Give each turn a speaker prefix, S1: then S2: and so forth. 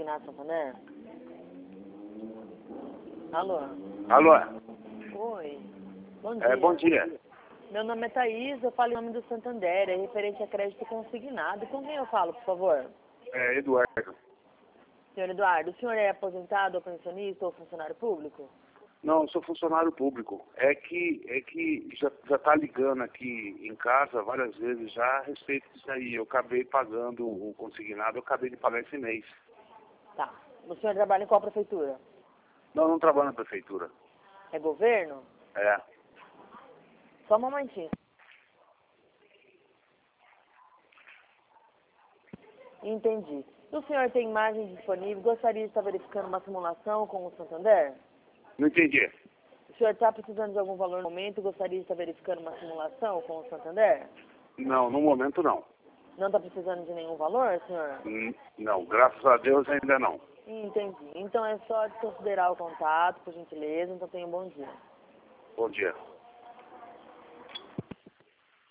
S1: Consignado Santander? Alô?
S2: Alô?
S1: Oi. Bom dia.
S2: Bom dia.
S1: Meu nome é Thaís, eu falo em nome do Santander, é referente a crédito consignado. Com quem eu falo, por favor?
S2: Eduardo.
S1: Senhor Eduardo, o senhor é aposentado, ou pensionista, ou funcionário público?
S2: Não, eu sou funcionário público. É que já tá ligando aqui em casa várias vezes já a respeito disso aí. Eu acabei pagando o consignado, eu acabei de pagar esse mês.
S1: Tá. O senhor trabalha em qual prefeitura?
S2: Não, eu não trabalho na prefeitura.
S1: É governo?
S2: É.
S1: Só um momentinho. Entendi. O senhor tem imagem disponível? Gostaria de estar verificando uma simulação com o Santander?
S2: Não entendi.
S1: O senhor está precisando de algum valor no momento? Gostaria de estar verificando uma simulação com o Santander?
S2: Não, no momento não.
S1: Não está precisando de nenhum valor, senhor?
S2: Não, graças a Deus ainda não.
S1: Entendi. Então é só desconsiderar o contato, por gentileza. Então tenha um bom dia.
S2: Bom dia.